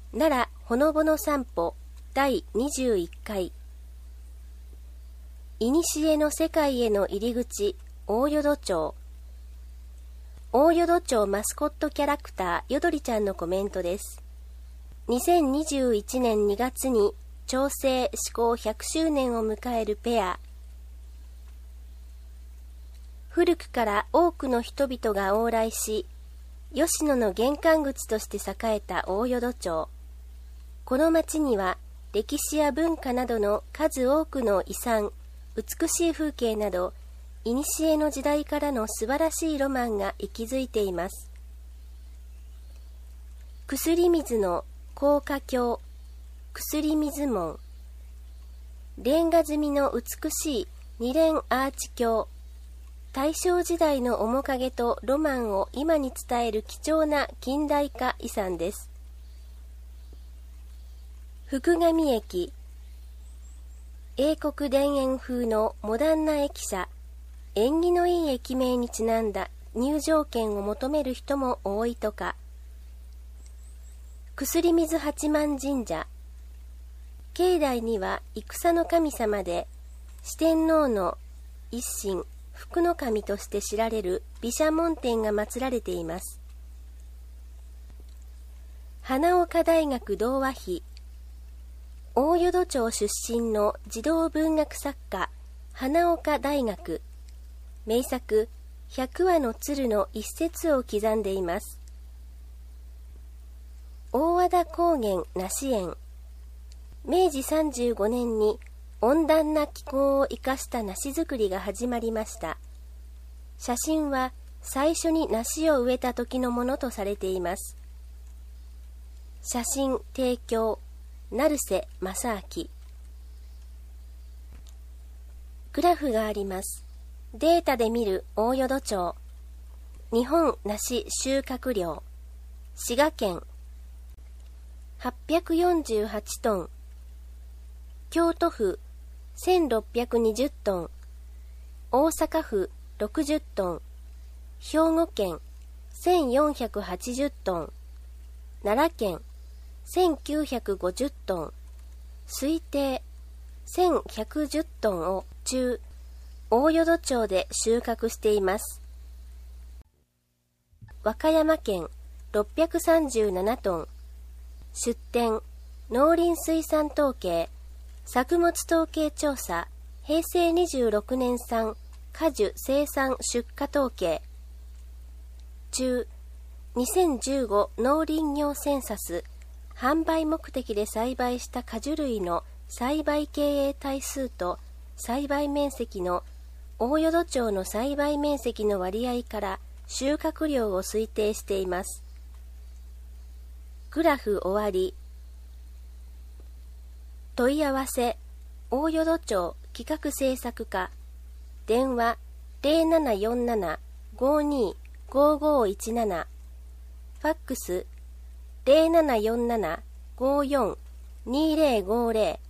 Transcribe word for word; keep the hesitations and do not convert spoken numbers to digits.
奈良ほのぼの散歩だいにじゅういっかい。いにしえの世界への入り口、大淀町。大淀町マスコットキャラクターよどりちゃんのコメントです。にせんにじゅういちねんにがつに町制施行ひゃくしゅうねんを迎えるペア。古くから多くの人々が往来し、吉野の玄関口として栄えた大淀町。この町には歴史や文化などの数多くの遺産、美しい風景など、いにしえの時代からの素晴らしいロマンが息づいています。薬水の高架橋、薬水門。レンガ積みの美しい二連アーチ橋。大正時代の面影とロマンを今に伝える貴重な近代化遺産です。福上駅。英国田園風のモダンな駅舎、縁起のいい駅名にちなんだ入場券を求める人も多いとか。薬水八幡神社。境内には戦の神様で四天王の一神、福の神として知られる毘沙門天が祀られています。花岡大学童話碑。大淀町出身の児童文学作家、花岡大学。名作、百羽の鶴の一節を刻んでいます。大和田高原梨園。めいじさんじゅうごねんに温暖な気候を生かした梨作りが始まりました。写真は最初に梨を植えた時のものとされています。写真提供、成瀬正明。グラフがあります。データで見る大淀町。日本梨収穫量。滋賀県はっぴゃくよんじゅうはちトン。京都府せんろっぴゃくにじゅうトン。大阪府ろくじゅうトン。兵庫県せんよんひゃくはちじゅうトン。奈良県せんきゅうひゃくごじゅうトン。推定せんひゃくじゅうトンを中、大淀町で収穫しています。和歌山県ろっぴゃくさんじゅうななトン。出典、農林水産統計、作物統計調査、へいせいにじゅうろくねん産、果樹生産出荷統計。中、にせんじゅうご農林業センサス、販売目的で栽培した果樹類の栽培経営体数と栽培面積の大淀町の栽培面積の割合から収穫量を推定しています。グラフ終わり。問い合わせ、大淀町企画制作課。電話 ゼロななよんなな ごーにー ごーごーいちなな。ファックスゼロななよんなな ごーよん にーぜろごーぜろ。